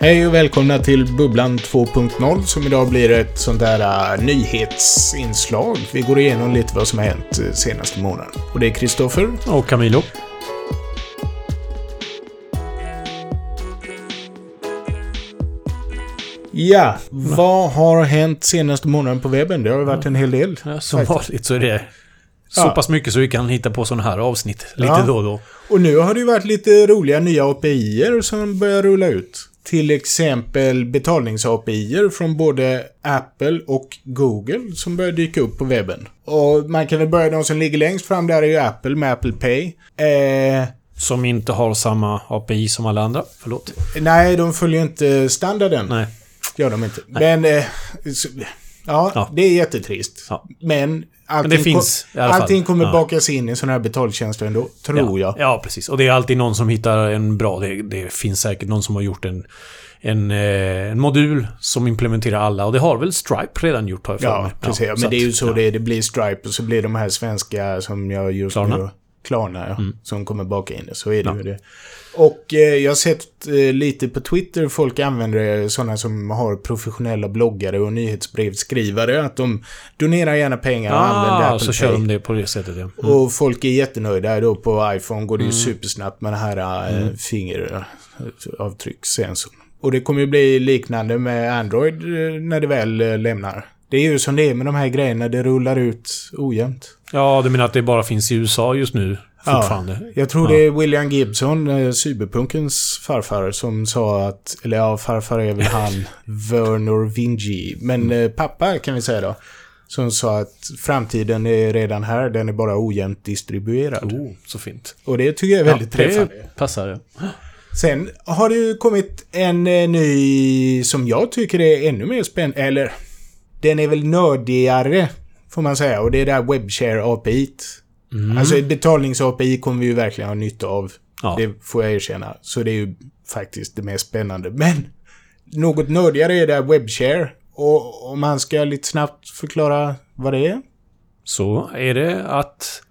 Hej och välkomna till Bubblan 2.0 som idag blir ett sånt där nyhetsinslag. Vi går igenom lite vad som har hänt senaste månaden. Och det är Kristoffer. Och Camilo. Ja, vad har hänt senaste månaden på webben? Det har ju varit en hel del. Ja, som vanligt så är det så pass mycket så vi kan hitta på sådana här avsnitt lite då och då. Och nu har det ju varit lite roliga nya API-er som börjar rulla ut. Till exempel betalnings-API-er från både Apple och Google som börjar dyka upp på webben. Och man kan väl börja, de som ligger längst fram där är ju Apple med Apple Pay. Som inte har samma API som alla andra, förlåt. Nej, de följer inte standarden. Nej. Gör de inte. Nej. Men det är jättetrist. Ja. Men det finns i alla fall. Allting kommer bakas in i sådana här betaltjänster ändå, tror jag. Ja, precis. Och det är alltid någon som hittar en bra... Det finns säkert någon som har gjort en modul som implementerar alla. Och det har väl Stripe redan gjort, har jag för mig. Ja, precis. Ja, men det är ju så det blir Stripe och så blir de här svenska som jag just nu... Klarna, som kommer baka in det. Så är det ju det. Och jag har sett lite på Twitter folk använder sådana som har professionella bloggare och nyhetsbrevskrivare att de donerar gärna pengar och använder Apple så Pay. kör de det på det sättet, ja. Och folk är jättenöjda då på iPhone går det ju supersnabbt med den här fingeravtryckssensorn. Och det kommer ju bli liknande med Android när det väl lämnar. Det är ju som det är med de här grejerna, det rullar ut ojämnt. Ja, du menar att det bara finns i USA just nu fortfarande? Ja, jag tror det är William Gibson, cyberpunkens farfar, som sa att, eller farfar är väl han, Werner Vinge, men pappa kan vi säga då, som sa att framtiden är redan här, den är bara ojämnt distribuerad. Så fint. Och det tycker jag är väldigt träffande. Det passar det. Sen har det ju kommit en ny som jag tycker är ännu mer spännande, eller den är väl nördigare får man säga, och det är där WebShare-API-t. Alltså ett betalnings-API kommer vi ju verkligen ha nytta av. Ja. Det får jag erkänna. Så det är ju faktiskt det mest spännande. Men något nördigare är där WebShare. Och om man ska lite snabbt förklara vad det är. Så är det att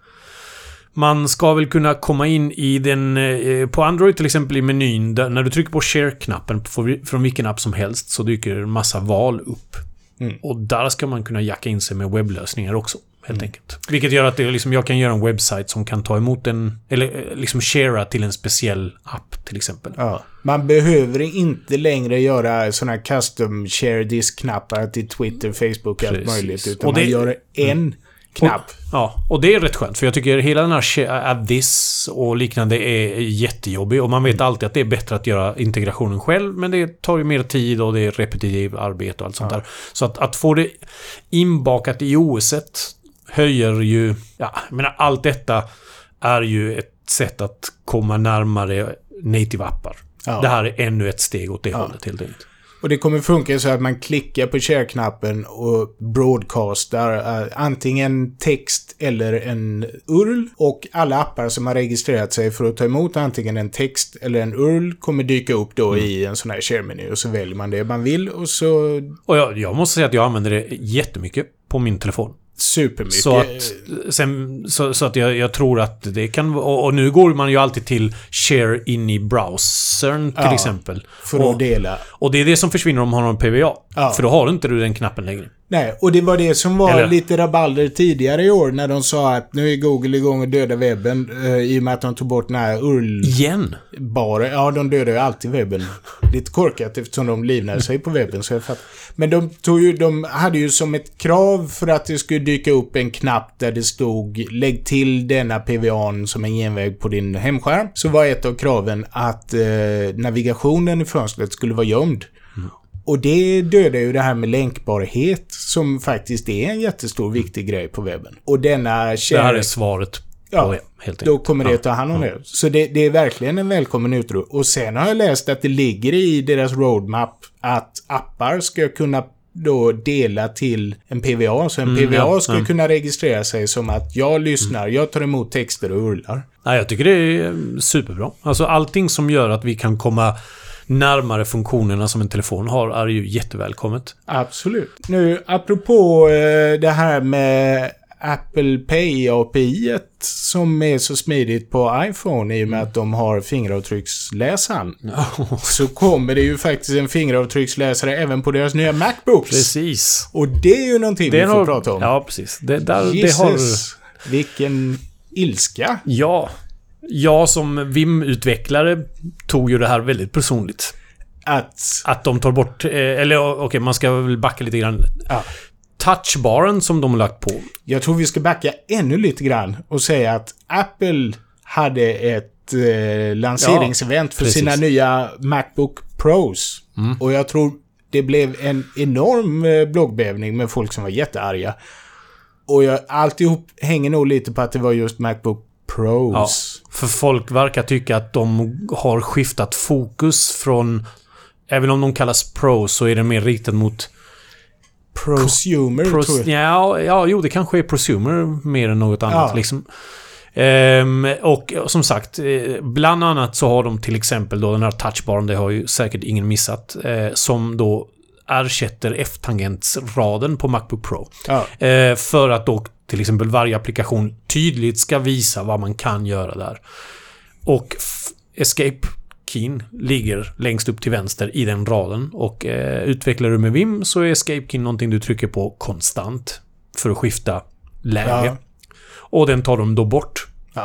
man ska väl kunna komma in i den på Android till exempel i menyn där, när du trycker på share-knappen från vilken app som helst så dyker en massa val upp. Och där ska man kunna jacka in sig med webblösningar också, helt enkelt. Vilket gör att det liksom, jag kan göra en webbsite som kan ta emot eller liksom sharea till en speciell app till exempel. Ja. Man behöver inte längre göra såna här custom share disk-knappar till Twitter, Facebook och allt möjligt. Utan och man gör en knapp. Och det är rätt skönt. För jag tycker hela den här add this och liknande är jättejobbig. Och man vet alltid att det är bättre att göra integrationen själv. Men det tar ju mer tid och det är repetitiv arbete och allt sånt där. Så att få det inbakat i OS-et höjer ju... Ja, jag menar, allt detta är ju ett sätt att komma närmare native-appar. Ja. Det här är ännu ett steg åt det hållet helt enkelt. Och det kommer funka så att man klickar på share-knappen och broadcastar antingen text eller en URL. Och alla appar som har registrerat sig för att ta emot antingen en text eller en URL kommer dyka upp då i en sån här share-meny. Och så väljer man det man vill och så... Och jag måste säga att jag använder det jättemycket på min telefon. Supermycket. Så att jag tror att det kan... Och nu går man ju alltid till share in i browsern till exempel. För att dela. Och det är det som försvinner om man har en PVA. Ja. För då har inte du den knappen längre. Nej, och det var det som var lite rabalder tidigare i år när de sa att nu är Google igång och döda webben i och med att de tog bort den här URL. Igen? Ja, de dödar ju alltid webben. Lite korkat eftersom de livnade sig på webben. Så jag fattar. Men de hade ju som ett krav för att det skulle dyka upp en knapp där det stod lägg till denna PVAn som en genväg på din hemskärm. Så var ett av kraven att navigationen i fönstret skulle vara gömd. Och det dödar ju det här med länkbarhet som faktiskt är en jättestor viktig grej på webben. Och denna det här är svaret på det, helt enkelt. Då kommer det att ta hand om det. Så det är verkligen en välkommen utrustning. Och sen har jag läst att det ligger i deras roadmap att appar ska kunna då dela till en PVA. Så en PVA ska kunna registrera sig som att jag lyssnar, jag tar emot texter och urlar. Nej, jag tycker det är superbra. Alltså allting som gör att vi kan komma närmare funktionerna som en telefon har är ju jättevälkommet. Absolut. Nu, apropå det här med Apple Pay-API som är så smidigt på iPhone i och med att de har fingeravtrycksläsaren. Så kommer det ju faktiskt en fingeravtrycksläsare även på deras nya MacBooks. Precis. Och det är ju någonting vi får prata om. Ja, precis. Det har... Vilken ilska. Ja. Jag som Vim-utvecklare tog ju det här väldigt personligt. Att de tar bort... Eller man ska väl backa lite grann. Ja. Touchbaren som de har lagt på. Jag tror vi ska backa ännu lite grann och säga att Apple hade ett lanseringsevent för sina nya MacBook Pros. Och jag tror det blev en enorm bloggbävning med folk som var jättearga. Och alltihop hänger nog lite på att det var just MacBook Pros. Ja, för folk verkar tycka att de har skiftat fokus från... Även om de kallas Pros så är det mer riktat mot... Prosumer, tror jag. Det kanske är prosumer mer än något annat liksom. Och som sagt, bland annat så har de till exempel då den här touchbaren, det har ju säkert ingen missat, som då ersätter F-tangentsraden på MacBook Pro. För att då till exempel varje applikation tydligt ska visa vad man kan göra där. Och Escape-keyn ligger längst upp till vänster i den raden. Och utvecklar du med Vim så är Escape-keyn någonting du trycker på konstant för att skifta läge. Och den tar de då bort.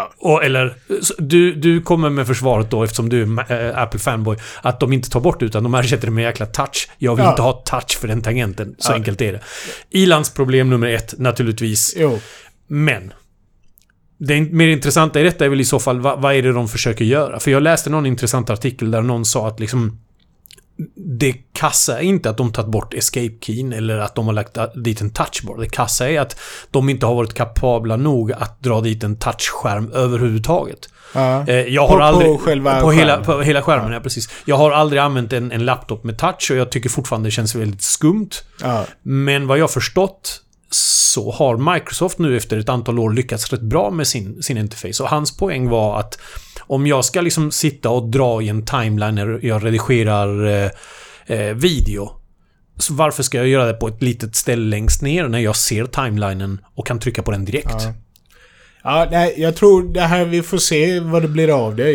Du kommer med försvaret då, eftersom du är Apple-fanboy, att de inte tar bort utan de ersätter det med jäkla touch. Jag vill inte ha touch för den tangenten. Så enkelt är det. Ilandsproblem nummer 1 naturligtvis. Men det mer intressanta i detta är väl i så fall vad är det de försöker göra? För jag läste någon intressant artikel där någon sa att liksom det kassa är inte att de tagit bort Escape-keyn eller att de har lagt dit en touchbar. Det kassa är att de inte har varit kapabla nog att dra dit en touchskärm överhuvudtaget. Jag har aldrig på hela skärmen, ja, precis. Jag har aldrig använt en laptop med touch och jag tycker fortfarande det känns väldigt skumt. Men vad jag förstått så har Microsoft nu efter ett antal år lyckats rätt bra med sin interface. Och hans poäng var att om jag ska liksom sitta och dra i en timeline när jag redigerar video, så varför ska jag göra det på ett litet ställe längst ner när jag ser timelinen och kan trycka på den direkt? Nej, jag tror det här, vi får se vad det blir av det.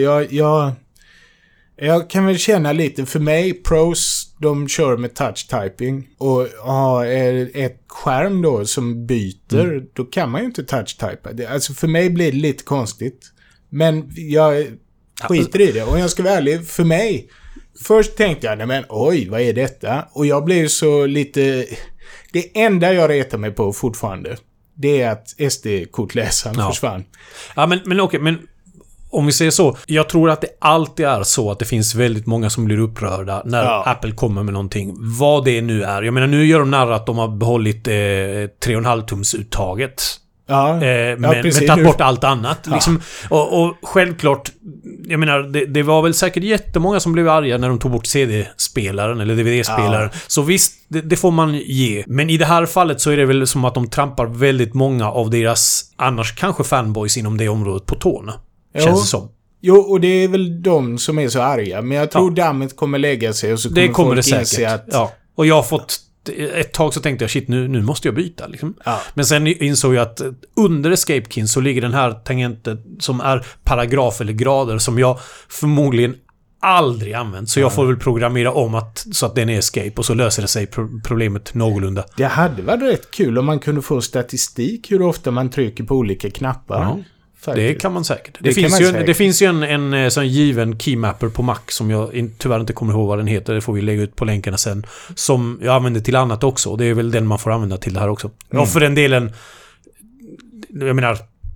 Jag kan väl känna lite, för mig, Pros, de kör med touch typing och har ett skärm då som byter, då kan man ju inte touch typa. Alltså för mig blir det lite konstigt. Men jag skiter i det. Och jag ska vara ärlig, för mig, först tänkte jag, nej men oj, vad är detta? Och jag blev så lite... Det enda jag retar mig på fortfarande, det är att SD-kortläsaren försvann. Ja, men okej, men om vi säger så, jag tror att det alltid är så att det finns väldigt många som blir upprörda när Apple kommer med någonting. Vad det nu är. Jag menar, nu gör de nära att de har behållit 3,5-tumsuttaget. Men tagit bort allt annat. Liksom, och självklart, jag menar, det var väl säkert jättemånga som blev arga när de tog bort CD-spelaren eller DVD-spelaren. Så visst, det får man ge. Men i det här fallet så är det väl som att de trampar väldigt många av deras annars kanske fanboys inom det området på tårna. Känns det som. Jo, och det är väl de som är så arga. Men jag tror dammet kommer lägga sig och så kommer det säkert. Och jag har fått ett tag så tänkte jag, shit, nu måste jag byta liksom. Men sen insåg jag att under Escape-keyn så ligger den här tangenten som är paragraf eller grader som jag förmodligen aldrig använt. Så jag får väl programmera om så att den är escape och så löser det sig problemet någorlunda. Det hade varit rätt kul om man kunde få statistik hur ofta man trycker på olika knappar. Det kan man säkert. Det finns ju en sån given keymapper på Mac som jag tyvärr inte kommer ihåg vad den heter. Det får vi lägga ut på länkarna sen. Som jag använder till annat också. Och det är väl den man får använda till det här också. Och för den delen, jag menar,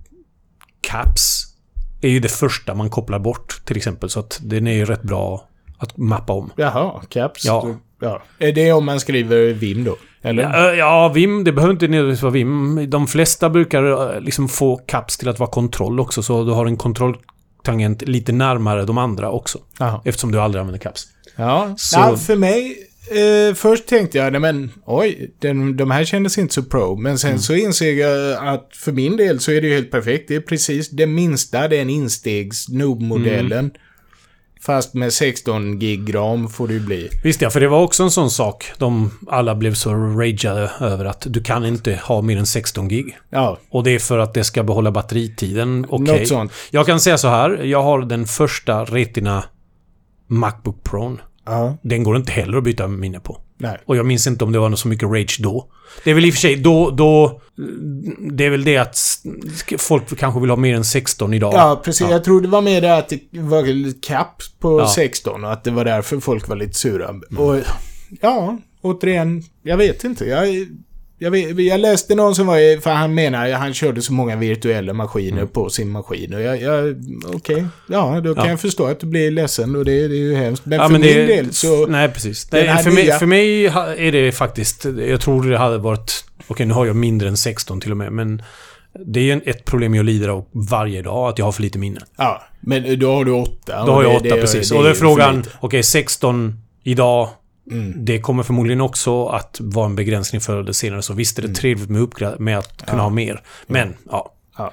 caps är ju det första man kopplar bort till exempel. Så att den är ju rätt bra att mappa om. Jaha, caps. Ja. Är det om man skriver Vim då? Eller? Ja, Vim, det behöver inte nödvändigtvis vara Vim. De flesta brukar liksom få caps till att vara kontroll också. Så du har en kontrolltangent lite närmare de andra också. Aha. Eftersom du aldrig använder caps. Så för mig, först tänkte jag, nej men, oj, de här kändes inte så pro. Men sen så inser jag att för min del så är det ju helt perfekt. Det är precis det minsta, den instegs noob-modellen. Fast med 16 gig ram får det ju bli. Visst ja, för det var också en sån sak. De alla blev så rageade över att du kan inte ha mer än 16 gig. Ja. Och det är för att det ska behålla batteritiden. Något Okej. sånt. Jag kan säga så här. Jag har den första Retina MacBook Pro. Ja. Den går inte heller att byta minne på. Nej. Och jag minns inte om det var så mycket rage då. Det är väl i och för sig då det är väl det att folk kanske vill ha mer än 16 idag. Ja, precis. Ja. Jag tror det var mer det att det var kapp på 16 och att det var därför folk var lite sura. Och ja, återigen, jag vet inte. Jag läste någon som var, för han menar han körde så många virtuella maskiner på sin maskin och okej. Ja, då kan jag förstå att du blir ledsen och det är ju hemskt. Men för min del så... Nej, precis. För mig är det faktiskt, jag tror det hade varit, okej, nu har jag mindre än 16 till och med, men det är ett problem jag lider av varje dag, att jag har för lite minne. Ja, men då har du 8. Då har jag 8, precis. Och då är frågan, okej, 16 idag... Det kommer förmodligen också att vara en begränsning för det senare. Så visst är det trevligt med att kunna ha mer. Men, ja.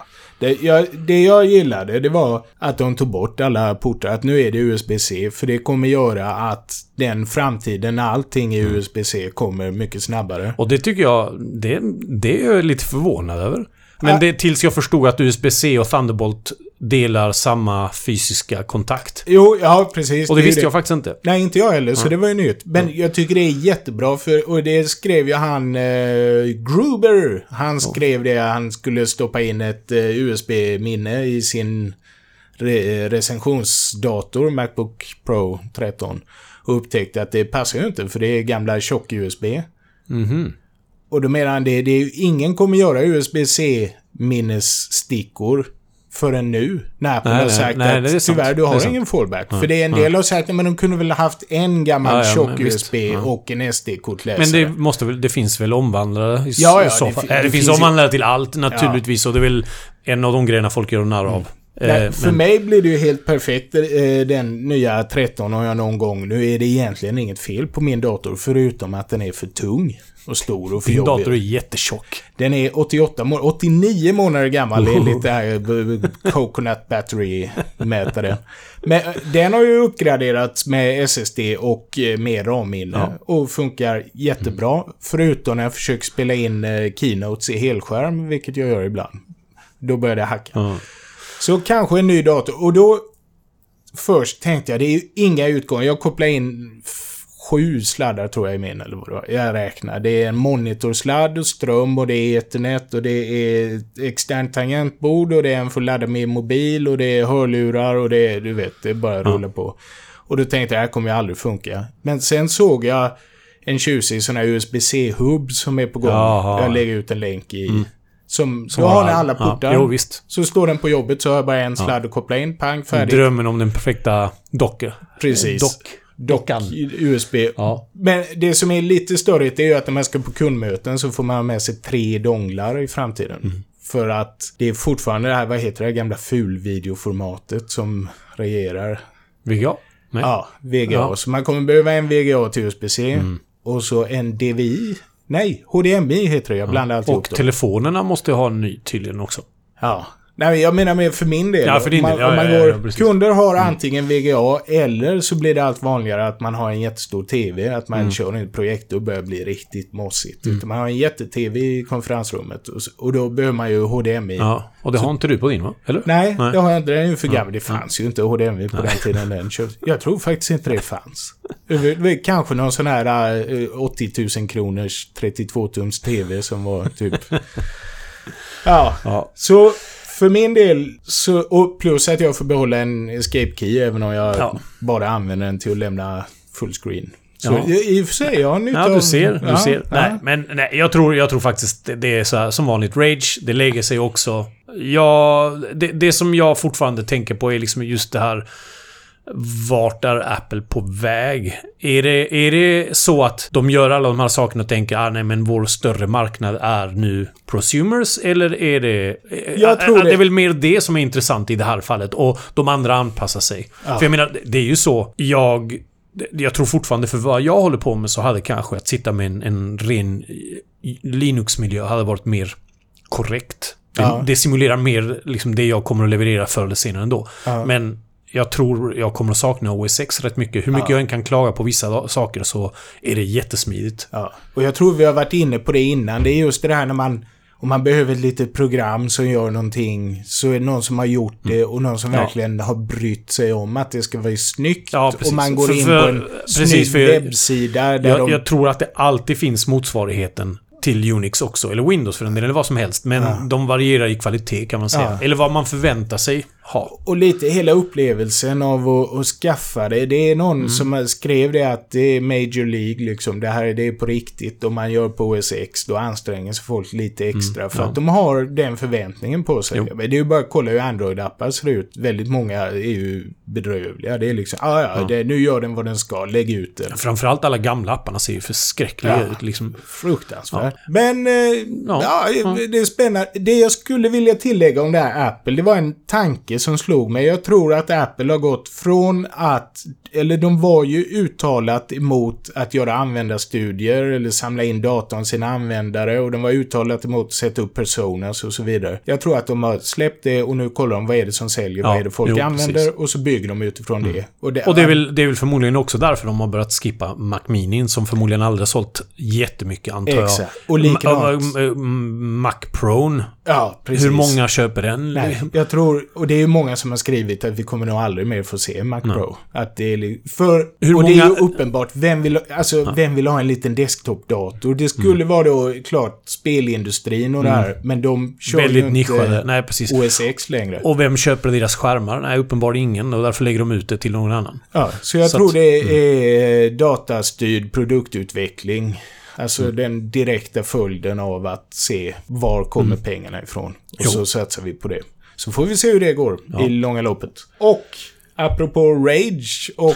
Det jag gillade, det var att de tog bort alla portar. Att nu är det USB-C. För det kommer göra att den framtiden, när allting är USB-C, kommer mycket snabbare. Och det tycker jag, det är jag lite förvånad över. Men det tills jag förstod att USB-C och Thunderbolt delar samma fysiska kontakt. Jo, ja, precis. Och det visste jag faktiskt inte. Nej, inte jag heller, så det var ju nytt. Men jag tycker det är jättebra, och det skrev ju han Gruber. Han skrev det, han skulle stoppa in ett USB-minne i sin recensionsdator, Macbook Pro 13. Och upptäckte att det passar ju inte, för det är gamla tjock-USB. Och då menar han det är ju ingen kommer göra USB-C-minnesstickor förrän nu. När Apple har sagt att tyvärr, du har ingen fallback. För det är en del har sagt att de kunde väl ha haft en gammal tjock USB och en SD-kortläsare. Men det finns väl omvandlare i så fall. Det finns omvandlare till allt naturligtvis, och det är väl en av de grejerna folk gör narr av. Nej, för mig blir det ju helt perfekt. Den nya 13 har jag någon gång. Nu är det egentligen inget fel på min dator, förutom att den är för tung och stor och för jobbig. Din dator är jättetjock. Den är 89 månader gammal enligt det här Coconut Battery-mätaren. Men den har ju uppgraderats med SSD och med RAM-minne och funkar jättebra. Förutom när jag försöker spela in keynotes i helskärm, vilket jag gör ibland. Då börjar det hacka. Så kanske en ny dator. Och då först tänkte jag, det är ju inga utgångar. Jag kopplar in 7 sladdar tror jag i min, eller vad det var. Jag räknar. Det är en monitorsladd och ström och det är Ethernet och det är externt tangentbord och det är en för att ladda med mobil och det är hörlurar och det är, du vet, det är bara rulla på. Och då tänkte jag, det här kommer ju aldrig funka. Men sen såg jag en tjusig sån här USB-C-hub som är på gång. Jag lägger ut en länk i... Då har ni alla portar. Jo, visst. Så står den på jobbet så har jag bara en sladd att koppla in. Pang, färdigt. Drömmen om den perfekta docka. Precis. Dockan. USB. Ja. Men det som är lite störigt är ju att när man ska på kundmöten så får man ha med sig 3 donglar i framtiden. För att det är fortfarande det här, vad heter det, gamla fulvideoformatet som regerar. VGA? Nej. Ja, VGA. Ja. Så man kommer behöva en VGA till USB-C. Och så en DVI. Nej, HDMI heter det. Jag blandar alltid ihop. Och telefonerna måste ha en ny tydligen också. Ja. Nej, jag menar med för min del. Ja, för din del. Kunder har antingen VGA eller så blir det allt vanligare att man har en jättestor TV. Att man kör en projektor och börjar bli riktigt mossigt. Utan man har en jätte-TV i konferensrummet. Och då behöver man ju HDMI. Ja, och det har inte du på din, va? Eller? Nej, det har jag inte. Den är ju för gammal. Det fanns ju inte HDMI på den tiden den köptes. Jag tror faktiskt inte det fanns. Kanske någon sån här 80 000 kronors 32-tums TV som var typ... Ja. Så... För min del, och plus att jag får behålla en escape key även om jag bara använder den till att lämna fullscreen. Så i och för sig, jag har nytta av... Du ser. Nej, men jag tror faktiskt det är så här, som vanligt rage, det lägger sig också. Det som jag fortfarande tänker på är liksom just det här, vart är Apple på väg? Är det så att de gör alla de här sakerna och tänker nej men vår större marknad är nu prosumers, eller är det... Jag tror det är väl mer det som är intressant i det här fallet, och de andra anpassar sig. För jag menar, det är ju så, jag tror fortfarande för vad jag håller på med så hade kanske att sitta med en ren Linux-miljö hade varit mer korrekt. Det simulerar mer liksom det jag kommer att leverera förr eller senare ändå. Men jag tror jag kommer att sakna OS X rätt mycket. Hur mycket jag än kan klaga på vissa saker så är det jättesmidigt. Ja, och jag tror vi har varit inne på det innan. Det är just det här när om man behöver ett litet program som gör någonting, så är det någon som har gjort det och någon som verkligen har brytt sig om att det ska vara snyggt. Ja, och man går in på en snygg webbsida. Där jag tror att det alltid finns motsvarigheten till Unix också, eller Windows för den delen, eller vad som helst. Men de varierar i kvalitet kan man säga. Eller vad man förväntar sig ha. Och lite hela upplevelsen av att skaffa det. Det är någon som skrev det att det är Major League liksom. Det är på riktigt. Om man gör på OS X, då anstränger sig folk lite extra för att de har den förväntningen på sig. Det är ju bara att kolla hur Android-appar ser ut. Väldigt många är ju bedrövliga. Det är liksom, nu gör den vad den ska. Lägg ut den. Framförallt alla gamla apparna ser ju förskräckliga ut. Liksom. Fruktansvärt. Men det är spännande. Det jag skulle vilja tillägga om det här Apple, det var en tanke som slog mig. Jag tror att Apple har gått från de var ju uttalat emot att göra användarstudier eller samla in data om sina användare, och de var uttalat emot att sätta upp personas och så vidare. Jag tror att de har släppt det och nu kollar de vad är det som säljer, vad är det folk använder, precis. Och så bygger de utifrån det. Och det är väl förmodligen också därför de har börjat skippa Mac Mini, som förmodligen aldrig har sålt jättemycket, antar jag. Exakt. Och likadant Mac Pro. Ja, precis. Hur många köper den? Nej, jag tror, och det är ju många som har skrivit att vi kommer nog aldrig mer få se Mac Pro. Att det är och det är ju uppenbart, vem vill ha en liten desktop-dator? Det skulle vara då klart spelindustrin och det här, men de kör väldigt ju nischade. inte Nej, precis. OS X längre. Och vem köper deras skärmar? Nej, uppenbarligen ingen, och därför lägger de ut det till någon annan. Ja, så jag tror det är datastyrd produktutveckling. Alltså den direkta följden av att se var kommer pengarna ifrån. Och så satsar vi på det. Så får vi se hur det går i långa loppet. Och apropå Rage och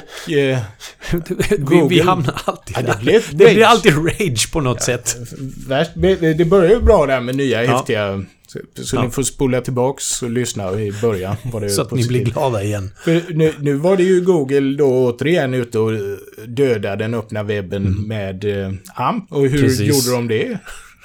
Google. Vi hamnar alltid där. Det blir alltid Rage på något sätt. Det börjar ju bra där med nya häftiga... Så ni får spola tillbaks och lyssna i början. Var det så att ni blir glada igen. För nu var det ju Google då återigen ute och dödade den öppna webben med AMP. Och hur gjorde de det?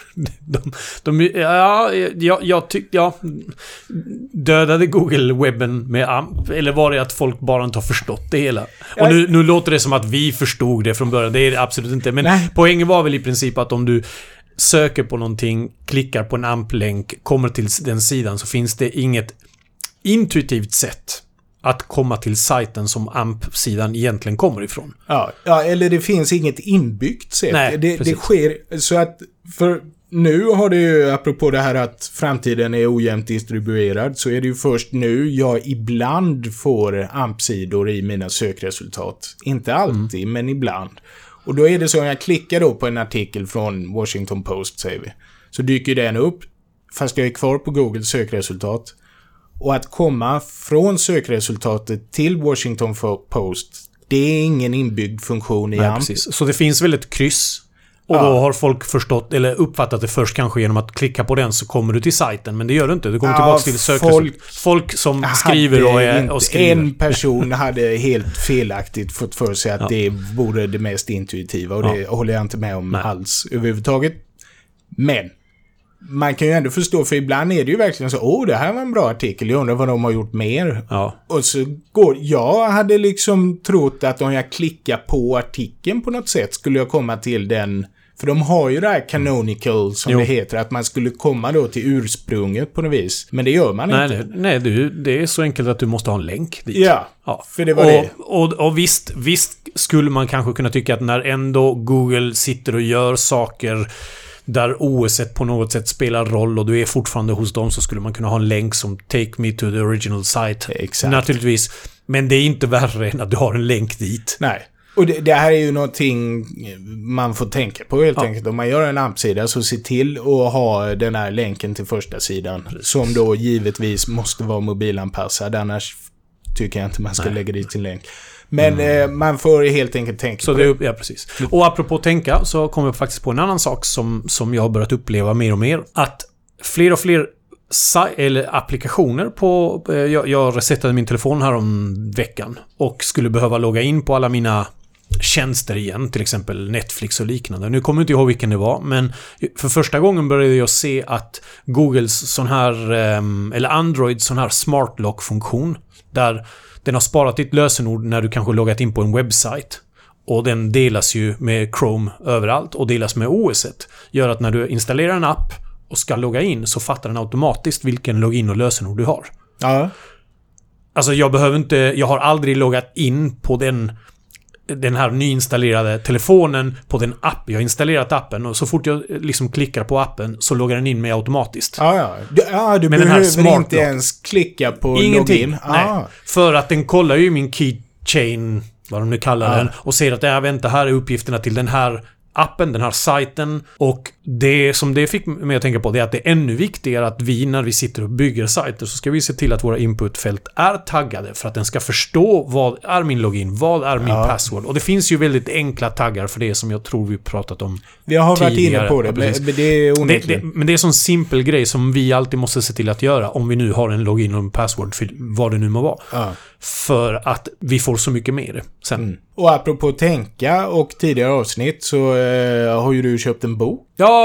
Dödade Google webben med AMP, eller var det att folk bara inte har förstått det hela? Och nu låter det som att vi förstod det från början. Det är det absolut inte. Men poängen var väl i princip att om du söker på någonting, klickar på en AMP-länk, kommer till den sidan, så finns det inget intuitivt sätt att komma till sajten som AMP-sidan egentligen kommer ifrån. Ja, eller det finns inget inbyggt sätt. Nej, det sker så att för nu har det ju, apropå det här att framtiden är ojämnt distribuerad, så är det ju först nu jag ibland får AMP-sidor i mina sökresultat. Inte alltid, men ibland. Och då är det så att jag klickar då på en artikel från Washington Post, säger vi. Så dyker den upp, fast jag är kvar på Googles sökresultat. Och att komma från sökresultatet till Washington Post, det är ingen inbyggd funktion i AMP. Precis. Så det finns väl ett kryss. Och då har folk förstått, eller uppfattat det först kanske genom att klicka på den, så kommer du till sajten. Men det gör du inte. Du kommer tillbaka till sökresultat. Folk som skriver och skriver. En person hade helt felaktigt fått för sig att det vore det mest intuitiva. Och det håller jag inte med om alls överhuvudtaget. Men man kan ju ändå förstå, för ibland är det ju verkligen så, det här var en bra artikel, jag undrar vad de har gjort mer. Och så jag hade liksom trott att om jag klickar på artikeln på något sätt skulle jag komma till den, för de har ju det här canonical som det heter, att man skulle komma då till ursprunget på något vis. Men det gör man inte. Nej, det är så enkelt att du måste ha en länk dit. Ja. För det var det. Och visst skulle man kanske kunna tycka att när ändå Google sitter och gör saker där OS på något sätt spelar roll och du är fortfarande hos dem, så skulle man kunna ha en länk som take me to the original site. Exakt. Naturligtvis. Men det är inte värre än att du har en länk dit. Nej. Och det här är ju någonting man får tänka på helt enkelt. Om man gör en AMP-sida, så se till att ha den här länken till första sidan. Som då givetvis måste vara mobilanpassad. Annars tycker jag inte man ska lägga dit sin länk. Men man får helt enkelt tänka så på det. Ja, precis. Och apropå tänka, så kommer jag faktiskt på en annan sak som jag har börjat uppleva mer och mer. Att fler och fler eller applikationer på... Jag resetade min telefon här om veckan och skulle behöva logga in på alla mina tjänster igen, till exempel Netflix och liknande. Nu kommer jag inte ihåg vilken det var, men för första gången började jag se att Googles sån här, eller Androids sån här smart lock-funktion, där Den har sparat ditt lösenord när du kanske loggat in på en webbsajt. Och den delas ju med Chrome överallt och delas med OS:et. Gör att när du installerar en app och ska logga in så fattar den automatiskt vilken login och lösenord du har. Ja. Alltså jag har aldrig loggat in på den här nyinstallerade telefonen på den app. Jag har installerat appen och så fort jag liksom klickar på appen så loggar den in mig automatiskt. Du behöver inte ens klicka på login. Nej. För att den kollar ju min keychain, vad de nu kallar den, och ser att vänta, här är uppgifterna till den här appen, den här sajten. Och det som det fick mig att tänka på, det är att det är ännu viktigare att vi, när vi sitter och bygger sajter, så ska vi se till att våra inputfält är taggade för att den ska förstå vad är min login, vad är min password. Och det finns ju väldigt enkla taggar för det som jag tror vi pratat om. Vi har varit inne på det, men det är onekligt. Men det är en sån simpel grej som vi alltid måste se till att göra om vi nu har en login och en password för vad det nu må vara. För att vi får så mycket mer sen. Och apropå tänka och tidigare avsnitt så har ju du köpt en bok.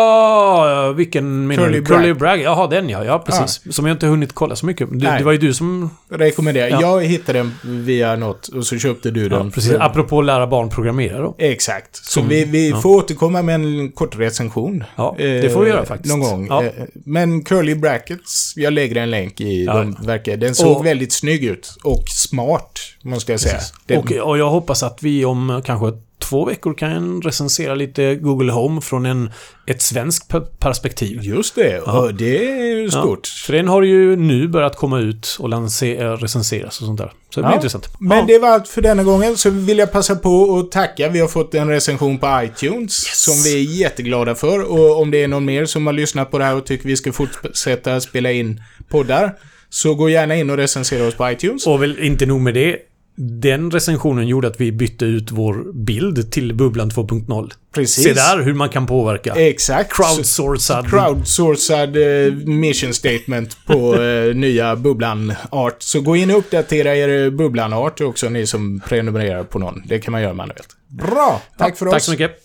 Ja, vilken menar du? Curly Bragg. Jaha, den ja, precis. Som jag inte hunnit kolla så mycket. Det var ju du som rekommenderade. Ja. Jag hittade den via något och så köpte du den. Precis. Apropå lära barn programmera då. Exakt. Så vi får återkomma med en kort recension. Ja, det får vi göra faktiskt. Någon gång. Ja. Men Curly Brackets, jag lägger en länk i. Den såg väldigt snygg ut. Och smart, måste jag säga. Och jag hoppas att vi om kanske 2 veckor kan recensera lite Google Home från ett svenskt perspektiv. Just det, och det är ju stort. För den har ju nu börjat komma ut och recenseras och sånt där. Så det blir intressant. Men det var allt för denna gången, så vill jag passa på att tacka. Vi har fått en recension på iTunes som vi är jätteglada för. Och om det är någon mer som har lyssnat på det här och tycker vi ska fortsätta spela in poddar, så gå gärna in och recensera oss på iTunes. Och väl inte nog med det. Den recensionen gjorde att vi bytte ut vår bild till Bubblan 2.0. Precis. Se där hur man kan påverka. Exakt. Crowdsourcad mission statement på nya Bubblan-art. Så gå in och uppdatera er Bubblan-art också, ni som prenumererar på någon. Det kan man göra manuellt. Bra! Tack för oss. Tack så mycket.